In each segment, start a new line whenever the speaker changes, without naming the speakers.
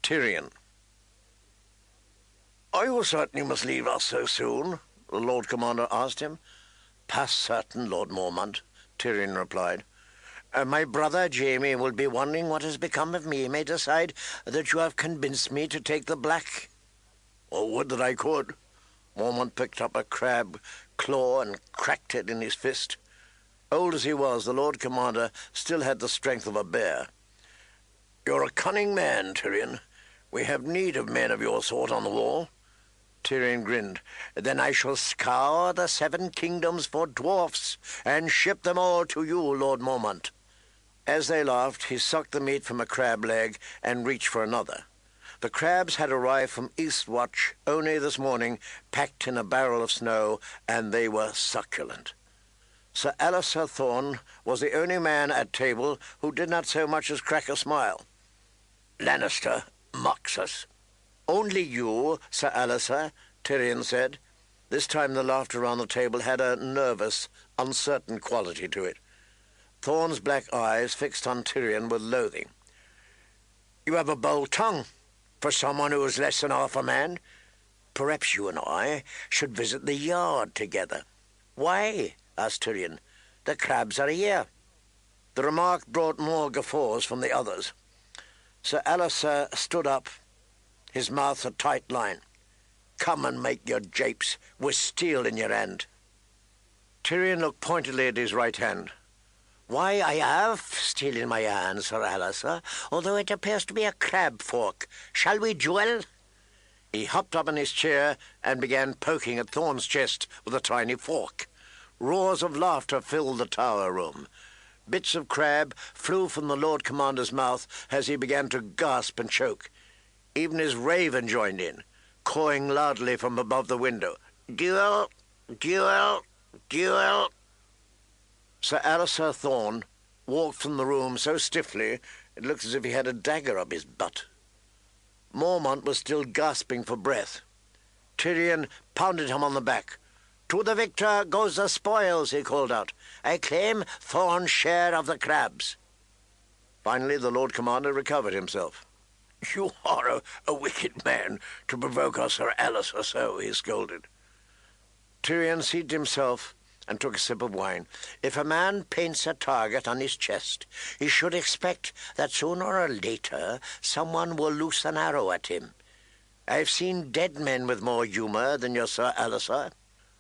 Tyrion. "Are you certain you must leave us so soon?" the Lord Commander asked him. "Past certain, Lord Mormont," Tyrion replied. "My brother Jaime will be wondering what has become of me, may decide that you have convinced me to take the Black." "Oh, would that I could." Mormont picked up a crab claw and cracked it in his fist. Old as he was, the Lord Commander still had the strength of a bear. "You're a cunning man, Tyrion. We have need of men of your sort on the wall." Tyrion grinned. "Then I shall scour the 7 kingdoms for dwarfs, and ship them all to you, Lord Mormont." As they laughed, he sucked the meat from a crab leg and reached for another. The crabs had arrived from Eastwatch only this morning, packed in a barrel of snow, and they were succulent. Sir Alliser Thorne was the only man at table who did not so much as crack a smile. "Lannister mocks us." "Only you, Sir Alliser," Tyrion said. This time the laughter around the table had a nervous, uncertain quality to it. Thorne's black eyes fixed on Tyrion with loathing. "You have a bold tongue for someone who is less than half a man. Perhaps you and I should visit the yard together." "Why?" asked Tyrion. "The crabs are here." The remark brought more guffaws from the others. Sir Alliser stood up, his mouth a tight line. "Come and make your japes with steel in your hand." Tyrion looked pointedly at his right hand. "Why, I have steel in my hand, Sir Alliser, although it appears to be a crab fork. Shall we duel?" He hopped up in his chair and began poking at Thorne's chest with a tiny fork. Roars of laughter filled the tower room. Bits of crab flew from the Lord Commander's mouth as he began to gasp and choke. Even his raven joined in, cawing loudly from above the window. "Duel! Duel! Duel!" Sir Alliser Thorne walked from the room so stiffly it looked as if he had a dagger up his butt. Mormont was still gasping for breath. Tyrion pounded him on the back. "To the victor goes the spoils," he called out. "I claim Thorne's share of the crabs." Finally the Lord Commander recovered himself. "You are a wicked man to provoke us, Sir Alliser, so," he scolded. Tyrion seated himself and took a sip of wine. "If a man paints a target on his chest, he should expect that sooner or later someone will loose an arrow at him. I've seen dead men with more humour than your Sir Alliser."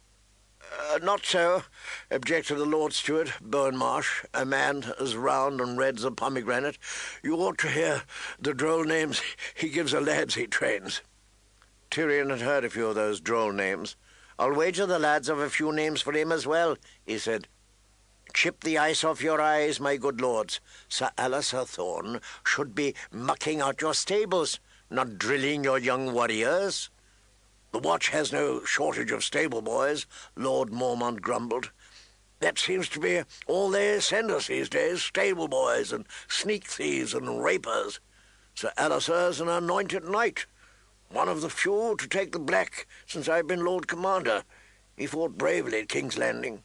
"Not so," objected the Lord Steward, Bowen Marsh, a man as round and red as a pomegranate. "You ought to hear the droll names he gives the lads he trains." Tyrion had heard a few of those droll names. "I'll wager the lads have a few names for him as well," he said. "Chip the ice off your eyes, my good lords. Sir Alliser Thorne should be mucking out your stables, not drilling your young warriors." "The watch has no shortage of stable boys," Lord Mormont grumbled. "That seems to be all they send us these days, stable boys and sneak thieves and rapers. Sir Alliser's an anointed knight, one of the few to take the Black since I've been Lord Commander. He fought bravely at King's Landing."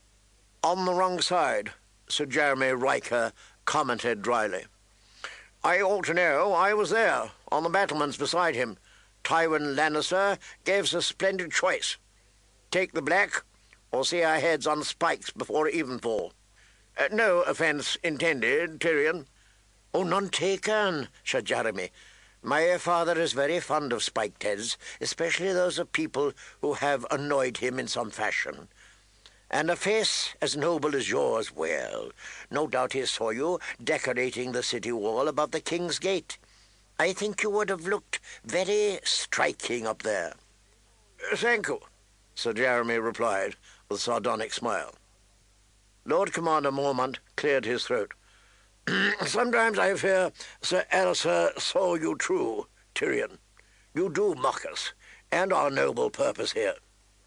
"On the wrong side," Sir Jeremy Riker commented dryly. "I ought to know. I was there, on the battlements beside him. Tywin Lannister gave us a splendid choice. Take the Black, or see our heads on spikes before evenfall. No offence intended, Tyrion." "Oh, none taken," said Jeremy. "My father is very fond of spiked heads, especially those of people who have annoyed him in some fashion. And a face as noble as yours, well, no doubt he saw you decorating the city wall above the King's Gate. I think you would have looked very striking up there." "Thank you," Sir Jeremy replied, with a sardonic smile. Lord Commander Mormont cleared his throat. "Sometimes I fear Sir Alliser saw you true, Tyrion. You do mock us, and our noble purpose here."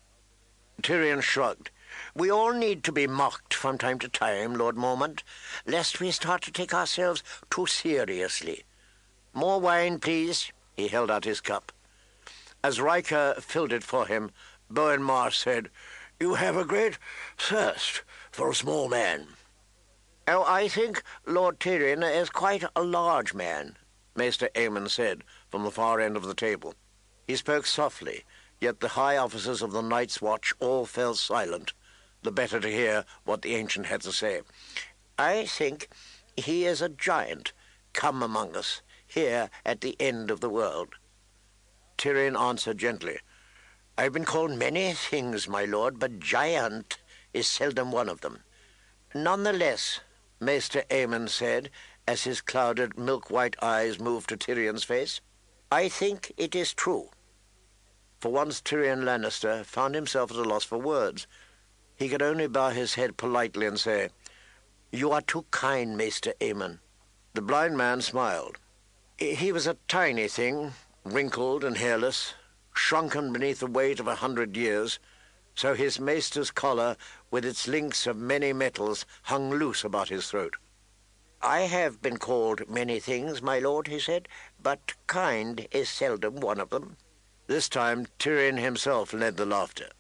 Tyrion shrugged. "We all need to be mocked from time to time, Lord Mormont, lest we start to take ourselves too seriously. More wine, please." He held out his cup. As Riker filled it for him, Bowen Marsh said, "You have a great thirst for a small man." "Oh, I think Lord Tyrion is quite a large man," Maester Aemon said from the far end of the table. He spoke softly, yet the high officers of the Night's Watch all fell silent, the better to hear what the ancient had to say. "I think he is a giant come among us, here at the end of the world." Tyrion answered gently, "I've been called many things, my lord, but giant is seldom one of them." "Nonetheless," Maester Aemon said, as his clouded, milk-white eyes moved to Tyrion's face, "I think it is true." For once Tyrion Lannister found himself at a loss for words. He could only bow his head politely and say, "You are too kind, Maester Aemon." The blind man smiled. He was a tiny thing, wrinkled and hairless, shrunken beneath the weight of 100 years, so his maester's collar, with its links of many metals, hung loose about his throat. "I have been called many things, my lord," he said, "but kind is seldom one of them." This time Tyrion himself led the laughter.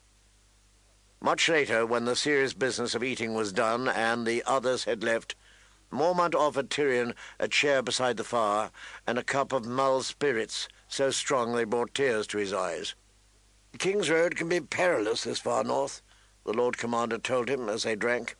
Much later, when the serious business of eating was done and the others had left, Mormont offered Tyrion a chair beside the fire and a cup of mulled spirits so strong they brought tears to his eyes. "The King's Road can be perilous this far north," the Lord Commander told him as they drank.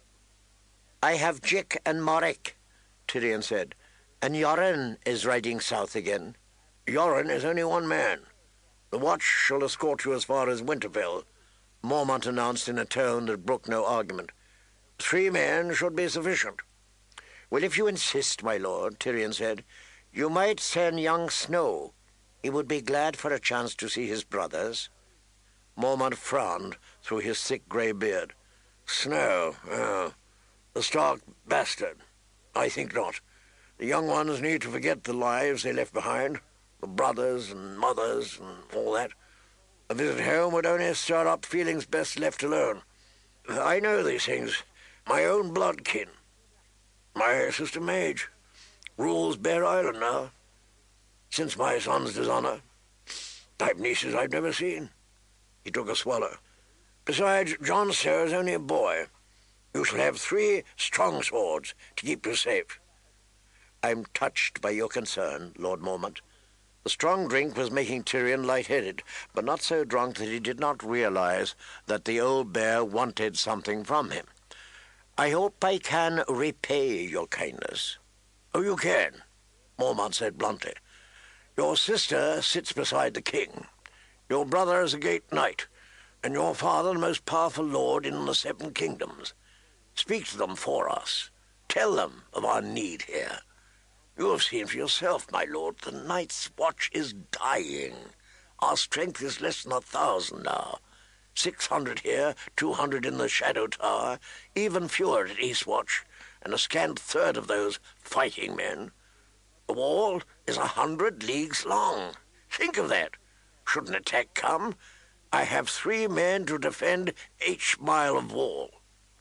"I have Jick and Morrick," Tyrion said, "and Yoren is riding south again." "Yoren is only one man. The Watch shall escort you as far as Winterfell," Mormont announced in a tone that brooked no argument. 3 men should be sufficient." "Well, if you insist, my lord," Tyrion said, "you might send young Snow. He would be glad for a chance to see his brothers." Mormont frowned through his thick grey beard. "Snow? Oh, the Stark bastard. I think not. The young ones need to forget the lives they left behind, the brothers and mothers and all that. A visit home would only stir up feelings best left alone. I know these things. My own blood kin. My sister Mage rules Bear Island now, since my son's dishonour. I've nieces I've never seen." He took a swallow. "Besides, Jon Snow is only a boy. You shall have 3 strong swords to keep you safe." "I'm touched by your concern, Lord Mormont." The strong drink was making Tyrion light-headed, but not so drunk that he did not realize that the old bear wanted something from him. "I hope I can repay your kindness." "Oh, you can," Mormont said bluntly. "Your sister sits beside the king. Your brother is a great knight, and your father the most powerful lord in the 7 kingdoms. Speak to them for us. Tell them of our need here. You have seen for yourself, my lord, the Night's Watch is dying. Our strength is less than 1,000 now. 600 here, 200 in the Shadow Tower, even fewer at Eastwatch, and a scant third of those fighting men. The wall is 100 leagues long. Think of that. Should an attack come, I have 3 men to defend each mile of wall."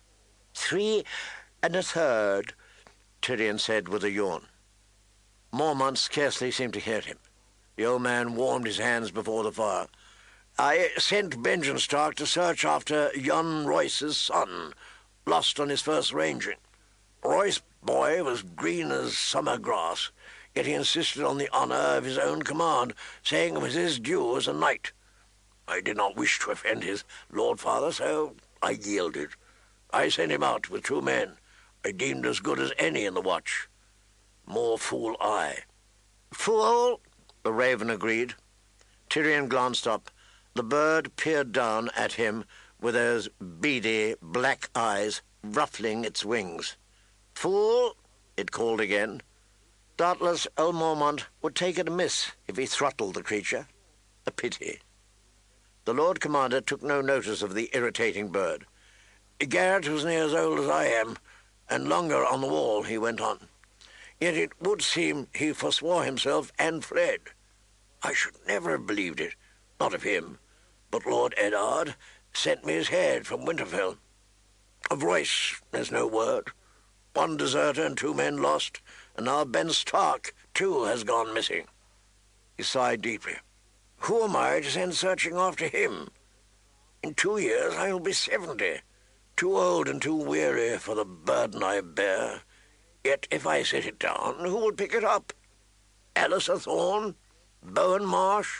3 1/3, Tyrion said with a yawn. Mormont scarcely seemed to hear him. The old man warmed his hands before the fire. "I sent Benjen Stark to search after young Royce's son, lost on his first ranging. Royce boy was green as summer grass, yet he insisted on the honour of his own command, saying it was his due as a knight. I did not wish to offend his lord father, so I yielded. I sent him out with 2 men, I deemed as good as any in the Watch. More fool I." "Fool," the raven agreed. Tyrion glanced up. The bird peered down at him with those beady black eyes ruffling its wings. "Fool," it called again. Doubtless old Mormont would take it amiss if he throttled the creature. A pity. The Lord Commander took no notice of the irritating bird. "Garrett was near as old as I am, and longer on the wall," he went on. "Yet it would seem he forswore himself and fled. I should never have believed it, not of him, but Lord Eddard sent me his head from Winterfell. Of Royce there's no word. 1 deserter and 2 men lost, and now Ben Stark, too, has gone missing." He sighed deeply. "Who am I to send searching after him? In 2 years I will be 70, too old and too weary for the burden I bear. Yet if I set it down, who will pick it up? Alistair Thorne? Bowen Marsh?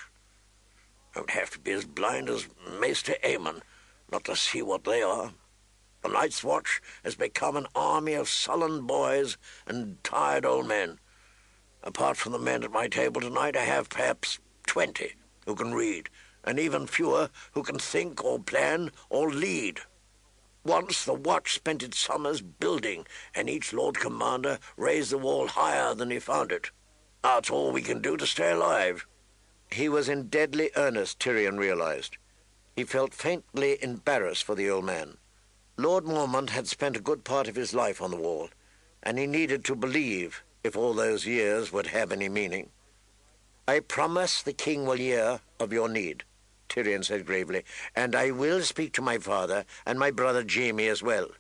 I would have to be as blind as Maester Aemon not to see what they are. The Night's Watch has become an army of sullen boys and tired old men. Apart from the men at my table tonight, I have perhaps 20 who can read, and even fewer who can think or plan or lead. Once the Watch spent its summers building, and each Lord Commander raised the wall higher than he found it. That's all we can do to stay alive." He was in deadly earnest, Tyrion realized. He felt faintly embarrassed for the old man. Lord Mormont had spent a good part of his life on the wall, and he needed to believe if all those years would have any meaning. "I promise the king will hear of your need," Tyrion said gravely, "and I will speak to my father and my brother Jaime as well."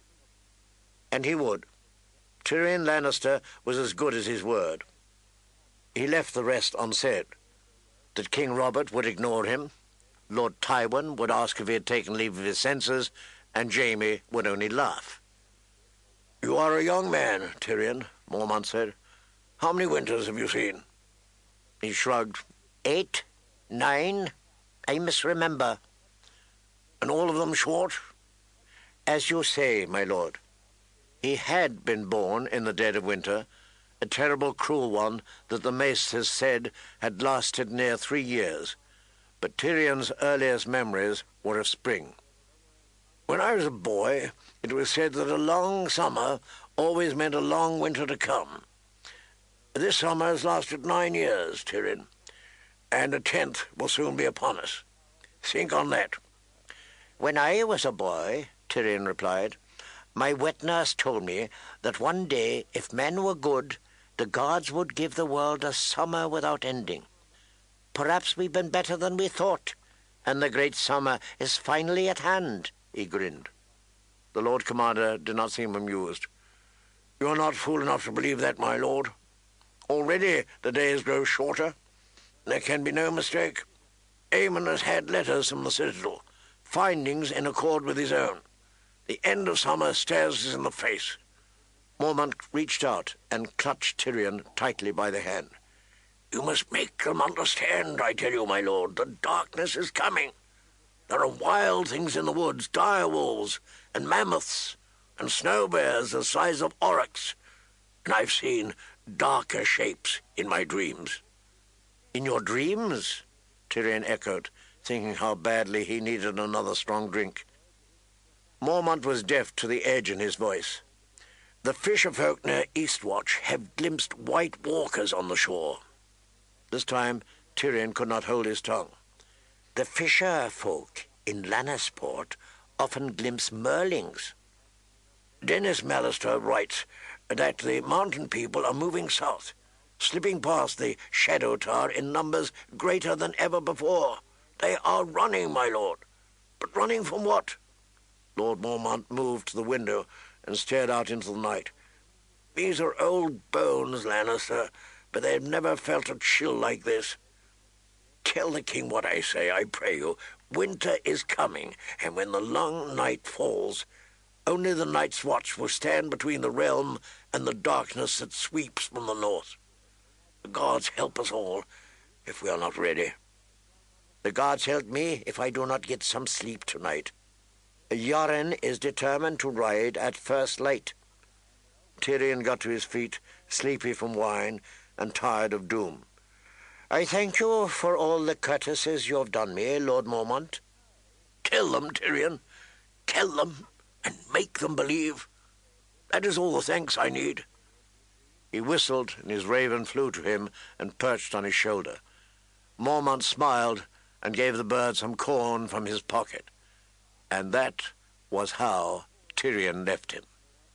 And he would. Tyrion Lannister was as good as his word. He left the rest unsaid. That King Robert would ignore him, Lord Tywin would ask if he had taken leave of his senses, and Jaime would only laugh. "You are a young man, Tyrion," Mormont said. "How many winters have you seen?" He shrugged. 8, 9, I misremember." "And all of them short?" "As you say, my lord." He had been born in the dead of winter, a terrible, cruel one that the maesters said had lasted near 3 years, but Tyrion's earliest memories were of spring. "When I was a boy, it was said that a long summer always meant a long winter to come. This summer has lasted 9 years, Tyrion, and a 10th will soon be upon us. Think on that." "When I was a boy," Tyrion replied, "my wet nurse told me that one day, if men were good, the gods would give the world a summer without ending. Perhaps we've been better than we thought, and the great summer is finally at hand." He grinned. The Lord Commander did not seem amused. "You are not fool enough to believe that, my lord. Already the days grow shorter. There can be no mistake. Aemon has had letters from the Citadel, findings in accord with his own. The end of summer stares us in the face." Mormont reached out and clutched Tyrion tightly by the hand. "You must make them understand, I tell you, my lord. The darkness is coming. There are wild things in the woods, dire wolves, and mammoths, and snow bears the size of aurochs, and I've seen darker shapes in my dreams." "In your dreams?" Tyrion echoed, thinking how badly he needed another strong drink. Mormont was deaf to the edge in his voice. "The fisherfolk near Eastwatch have glimpsed white walkers on the shore." This time Tyrion could not hold his tongue. "The fisher-folk in Lannisport often glimpse merlings." Dennis Mallister writes that the mountain people are moving south, slipping past the Shadow Tower in numbers greater than ever before. They are running, my lord. But running from what? Lord Mormont moved to the window and stared out into the night. "These are old bones, Lannister, but they've never felt a chill like this. Tell the king what I say, I pray you. Winter is coming, and when the long night falls, only the Night's Watch will stand between the realm and the darkness that sweeps from the north. The gods help us all, if we are not ready." "The gods help me if I do not get some sleep tonight. Yoren is determined to ride at first light." Tyrion got to his feet, sleepy from wine and tired of doom. "I thank you for all the courtesies you have done me, Lord Mormont." "Tell them, Tyrion. Tell them, and make them believe. That is all the thanks I need." He whistled, and his raven flew to him and perched on his shoulder. Mormont smiled and gave the bird some corn from his pocket. And that was how Tyrion left him.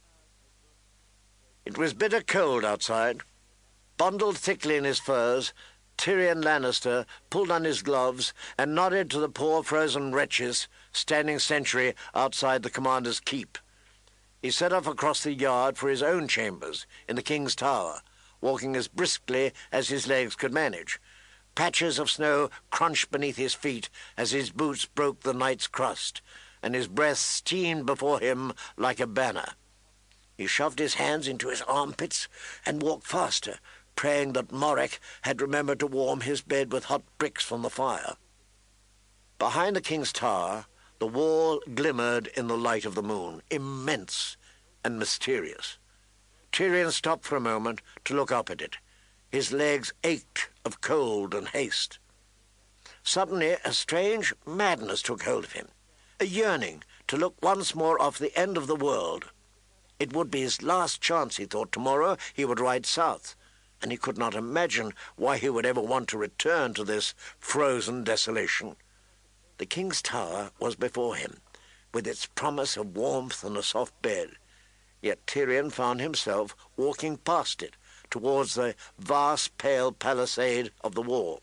It was bitter cold outside. Bundled thickly in his furs, Tyrion Lannister pulled on his gloves and nodded to the poor frozen wretches standing sentry outside the commander's keep. He set off across the yard for his own chambers in the King's Tower, walking as briskly as his legs could manage. Patches of snow crunched beneath his feet as his boots broke the night's crust, and his breath steamed before him like a banner. He shoved his hands into his armpits and walked faster, praying that Morek had remembered to warm his bed with hot bricks from the fire. Behind the king's tower, the wall glimmered in the light of the moon, immense and mysterious. Tyrion stopped for a moment to look up at it. His legs ached of cold and haste. Suddenly a strange madness took hold of him, a yearning to look once more off the end of the world. It would be his last chance, he thought. Tomorrow he would ride south, and he could not imagine why he would ever want to return to this frozen desolation. The king's tower was before him, with its promise of warmth and a soft bed, yet Tyrion found himself walking past it, towards the vast pale palisade of the wall.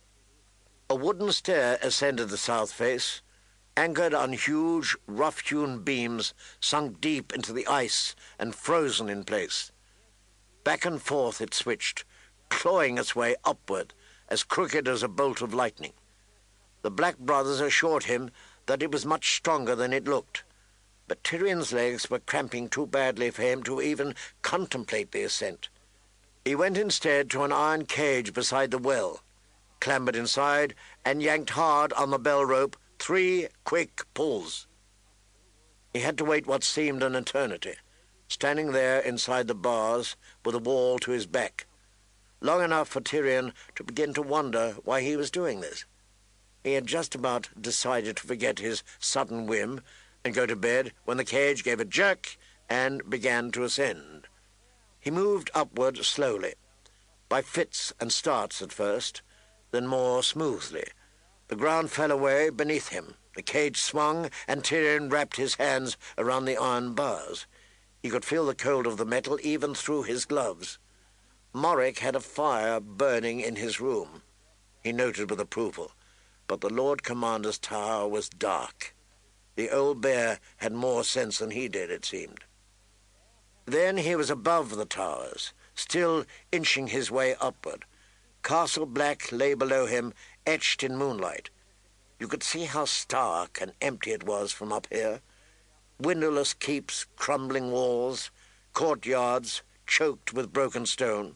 A wooden stair ascended the south face, anchored on huge, rough-hewn beams sunk deep into the ice and frozen in place. Back and forth it switched, clawing its way upward, as crooked as a bolt of lightning. The Black Brothers assured him that it was much stronger than it looked, but Tyrion's legs were cramping too badly for him to even contemplate the ascent. He went instead to an iron cage beside the well, clambered inside, and yanked hard on the bell rope 3 quick pulls. He had to wait what seemed an eternity, standing there inside the bars with a wall to his back, long enough for Tyrion to begin to wonder why he was doing this. He had just about decided to forget his sudden whim and go to bed when the cage gave a jerk and began to ascend. He moved upward slowly, by fits and starts at first, then more smoothly. The ground fell away beneath him. The cage swung, and Tyrion wrapped his hands around the iron bars. He could feel the cold of the metal even through his gloves. Morek had a fire burning in his room, he noted with approval, but the Lord Commander's tower was dark. The old bear had more sense than he did, it seemed. Then he was above the towers, still inching his way upward. Castle Black lay below him, etched in moonlight. You could see how stark and empty it was from up here. Windowless keeps, crumbling walls, courtyards choked with broken stone.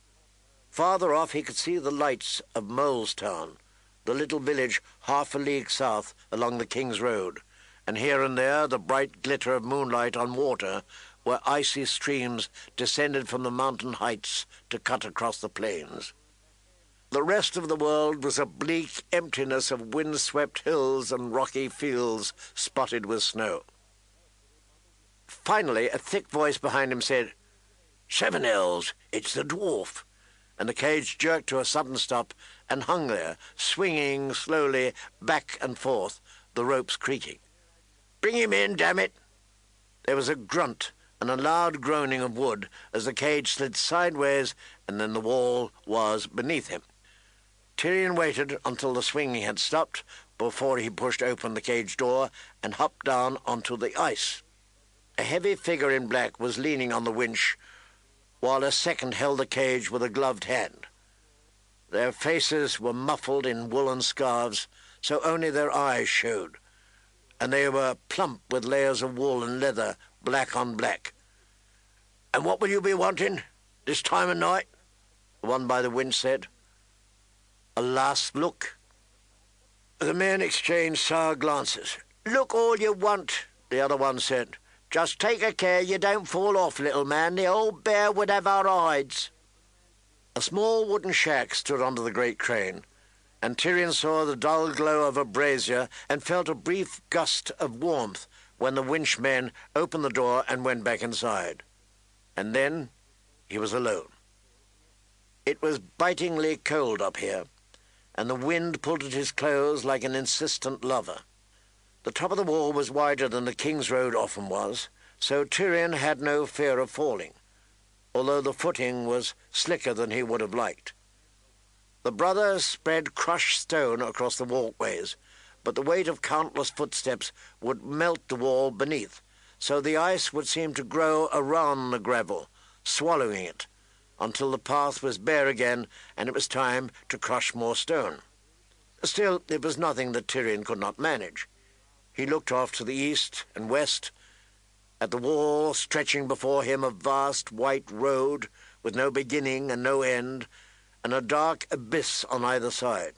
Farther off he could see the lights of Molestown, the little village half a league south along the King's Road, and here and there the bright glitter of moonlight on water where icy streams descended from the mountain heights to cut across the plains. The rest of the world was a bleak emptiness of wind-swept hills and rocky fields spotted with snow. Finally, a thick voice behind him said, "Seven Ells, it's the dwarf," and the cage jerked to a sudden stop and hung there, swinging slowly back and forth, the ropes creaking. "Bring him in, damn it!" There was a grunt and a loud groaning of wood as the cage slid sideways, and then the wall was beneath him. Tyrion waited until the swinging had stopped before he pushed open the cage door and hopped down onto the ice. A heavy figure in black was leaning on the winch, while a second held the cage with a gloved hand. Their faces were muffled in woolen scarves, so only their eyes showed, and they were plump with layers of wool and leather, black on black. "And what will you be wanting, this time of night?" the one by the winch said. "A last look." The men exchanged sour glances. "Look all you want," the other one said. "Just take a care you don't fall off, little man. The old bear would have our hides." A small wooden shack stood under the great crane, and Tyrion saw the dull glow of a brazier and felt a brief gust of warmth when the winchmen opened the door and went back inside. And then he was alone. It was bitingly cold up here, and the wind pulled at his clothes like an insistent lover. The top of the wall was wider than the King's Road often was, so Tyrion had no fear of falling, although the footing was slicker than he would have liked. The brothers spread crushed stone across the walkways, but the weight of countless footsteps would melt the wall beneath, so the ice would seem to grow around the gravel, swallowing it, until the path was bare again and it was time to crush more stone. Still, it was nothing that Tyrion could not manage. He looked off to the east and west, at the wall stretching before him, a vast white road with no beginning and no end, and a dark abyss on either side.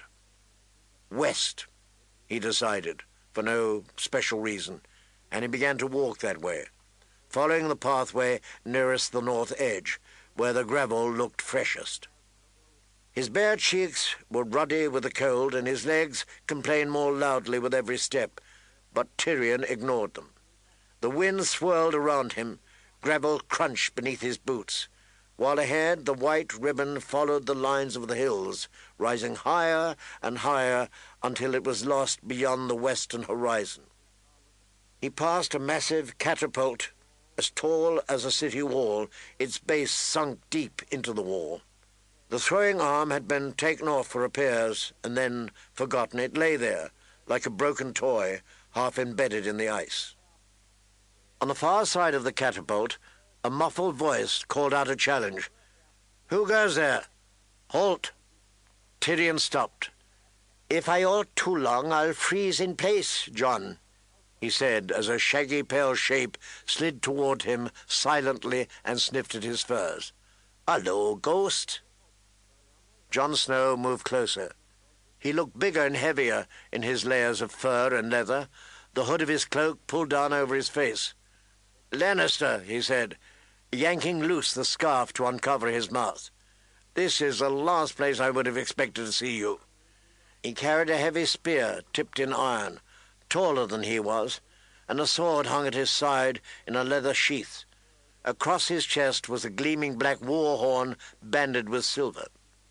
West, he decided, for no special reason, and he began to walk that way, following the pathway nearest the north edge, where the gravel looked freshest. His bare cheeks were ruddy with the cold, and his legs complained more loudly with every step, but Tyrion ignored them. The wind swirled around him, gravel crunched beneath his boots, while ahead the white ribbon followed the lines of the hills, rising higher and higher until it was lost beyond the western horizon. He passed a massive catapult, as tall as a city wall, its base sunk deep into the wall. The throwing arm had been taken off for repairs and then forgotten. It lay there, like a broken toy, half embedded in the ice. On the far side of the catapult, a muffled voice called out a challenge. "Who goes there? Halt!" Tyrion stopped. "If I halt too long, I'll freeze in place, Jon," he said, as a shaggy pale shape slid toward him silently and sniffed at his furs. "Hullo, ghost." Jon Snow moved closer. He looked bigger and heavier in his layers of fur and leather, the hood of his cloak pulled down over his face. "Lannister," he said, yanking loose the scarf to uncover his mouth. "This is the last place I would have expected to see you." He carried a heavy spear tipped in iron, taller than he was, and a sword hung at his side in a leather sheath. Across his chest was a gleaming black war horn banded with silver.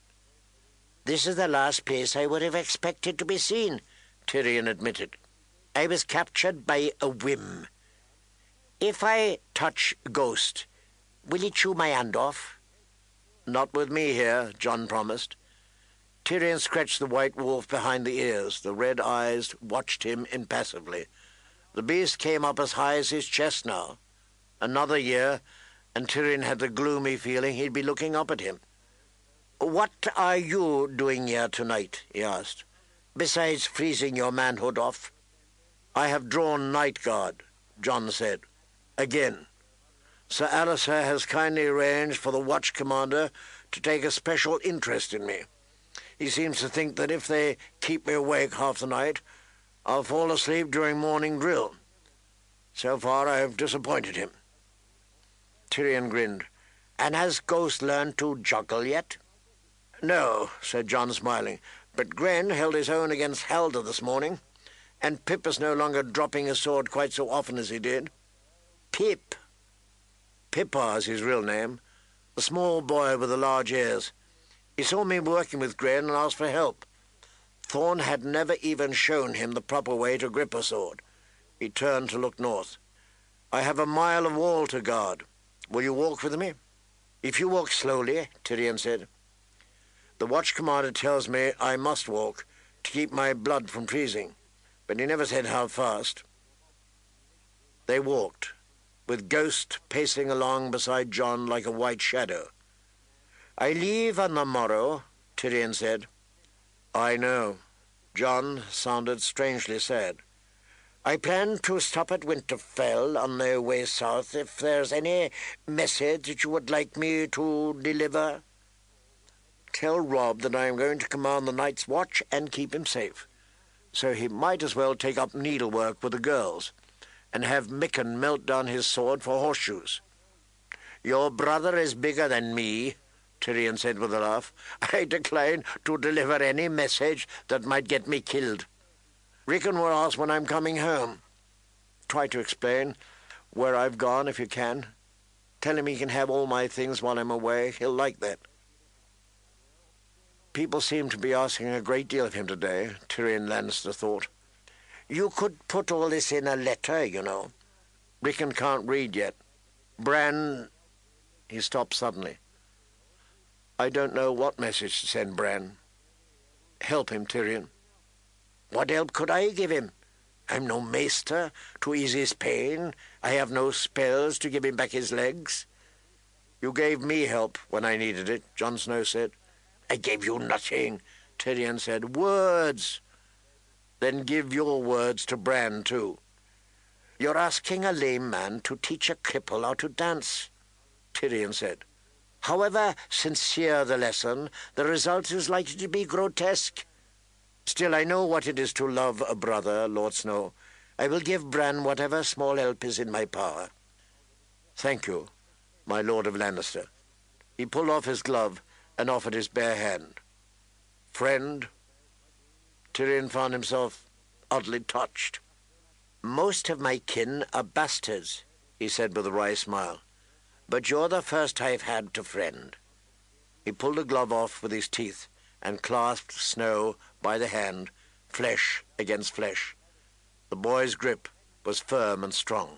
"This is the last place I would have expected to be seen," Tyrion admitted. "I was captured by a whim. If I touch Ghost, will he chew my hand off?" "Not with me here," Jon promised. Tyrion scratched the white wolf behind the ears. The red eyes watched him impassively. The beast came up as high as his chest now. Another year, and Tyrion had the gloomy feeling he'd be looking up at him. "What are you doing here tonight?" he asked, "besides freezing your manhood off?" "I have drawn night guard," Jon said. "Again. Sir Alliser has kindly arranged for the watch commander to take a special interest in me. He seems to think that if they keep me awake half the night, I'll fall asleep during morning drill. So far I have disappointed him." Tyrion grinned. "And has Ghost learned to juggle yet?" "No," said Jon, smiling, "but Gren held his own against Halder this morning, and Pip is no longer dropping his sword quite so often as he did." "Pip?" "Pippa is his real name, the small boy with the large ears. He saw me working with Gren and asked for help. Thorne had never even shown him the proper way to grip a sword." He turned to look north. "I have a mile of wall to guard. Will you walk with me?" "If you walk slowly," Tyrion said. "The watch commander tells me I must walk to keep my blood from freezing, but he never said how fast." They walked, with Ghost pacing along beside Jon like a white shadow. "I leave on the morrow," Tyrion said. "I know." Jon sounded strangely sad. "I plan to stop at Winterfell on their way south. If there's any message that you would like me to deliver?" "Tell Robb that I am going to command the night's watch and keep him safe. So he might as well take up needlework with the girls, and have Mikken melt down his sword for horseshoes." "Your brother is bigger than me," Tyrion said with a laugh. "I decline to deliver any message that might get me killed. Rickon will ask when I'm coming home. Try to explain where I've gone if you can. Tell him he can have all my things while I'm away. He'll like that." People seem to be asking a great deal of him today, Tyrion Lannister thought. "You could put all this in a letter, you know." "Rickon can't read yet. Bran—" He stopped suddenly. "I don't know what message to send Bran. Help him, Tyrion." "What help could I give him? I'm no maester to ease his pain. I have no spells to give him back his legs." "You gave me help when I needed it," Jon Snow said. "I gave you nothing," Tyrion said. "Words." "Then give your words to Bran, too." "You're asking a lame man to teach a cripple how to dance," Tyrion said. However sincere the lesson, the result is likely to be grotesque. Still, I know what it is to love a brother, Lord Snow. I will give Bran whatever small help is in my power. Thank you, my Lord of Lannister. He pulled off his glove and offered his bare hand. Friend? Tyrion found himself oddly touched. Most of my kin are bastards, he said with a wry smile. But you're the first I've had to friend. He pulled a glove off with his teeth and clasped Snow by the hand, flesh against flesh. The boy's grip was firm and strong.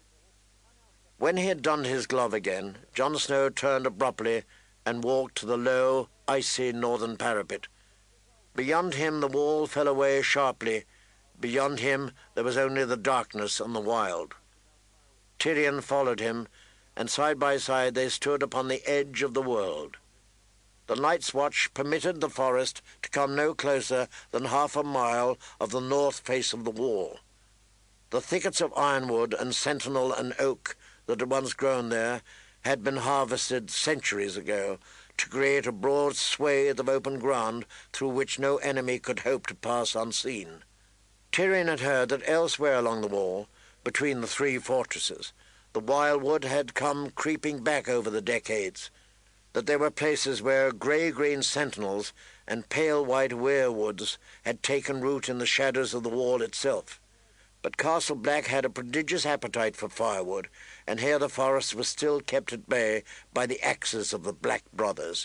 When he had donned his glove again, Jon Snow turned abruptly and walked to the low, icy northern parapet. Beyond him the wall fell away sharply. Beyond him there was only the darkness and the wild. Tyrion followed him, and side by side they stood upon the edge of the world. The Night's Watch permitted the forest to come no closer than half a mile of the north face of the wall. The thickets of ironwood and sentinel and oak that had once grown there had been harvested centuries ago to create a broad swathe of open ground through which no enemy could hope to pass unseen. Tyrion had heard that elsewhere along the wall, between the three fortresses, the wildwood had come creeping back over the decades, that there were places where grey-green sentinels and pale-white weirwoods had taken root in the shadows of the wall itself. But Castle Black had a prodigious appetite for firewood, and here the forest was still kept at bay by the axes of the Black Brothers.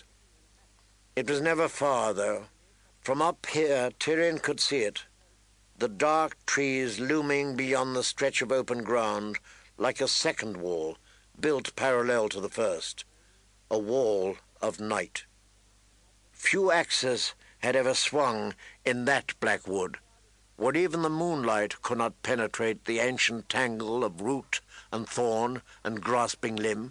It was never far, though. From up here, Tyrion could see it, the dark trees looming beyond the stretch of open ground like a second wall, built parallel to the first, a wall of night. Few axes had ever swung in that black wood, where even the moonlight could not penetrate the ancient tangle of root and thorn and grasping limb.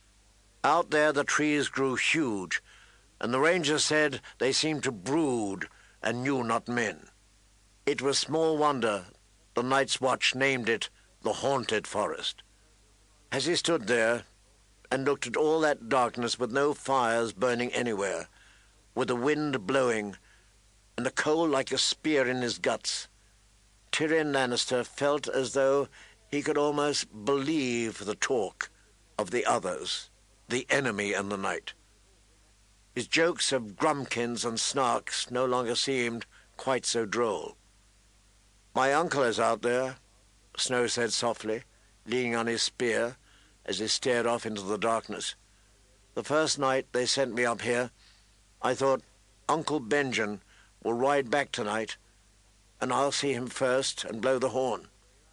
Out there the trees grew huge, and the rangers said they seemed to brood and knew not men. It was small wonder the Night's Watch named it the Haunted Forest. As he stood there and looked at all that darkness with no fires burning anywhere, with the wind blowing and the cold like a spear in his guts, Tyrion Lannister felt as though he could almost believe the talk of the others, the enemy and the night. His jokes of grumpkins and snarks no longer seemed quite so droll. "My uncle is out there," Snow said softly, leaning on his spear as he stared off into the darkness. "The first night they sent me up here, I thought, Uncle Benjen will ride back tonight, and I'll see him first and blow the horn.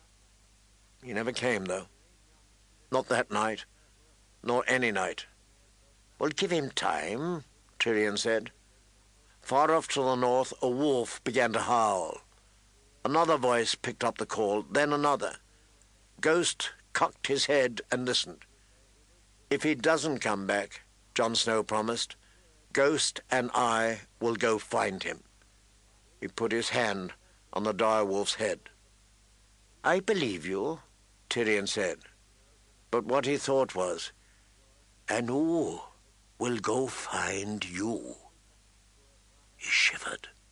He never came, though. Not that night, nor any night." "Well, give him time," Tyrion said. Far off to the north, a wolf began to howl. Another voice picked up the call, then another. Ghost cocked his head and listened. "If he doesn't come back," Jon Snow promised, "Ghost and I will go find him." He put his hand on the direwolf's head. "I believe you," Tyrion said. But what he thought was, "And who will go find you?" He shivered.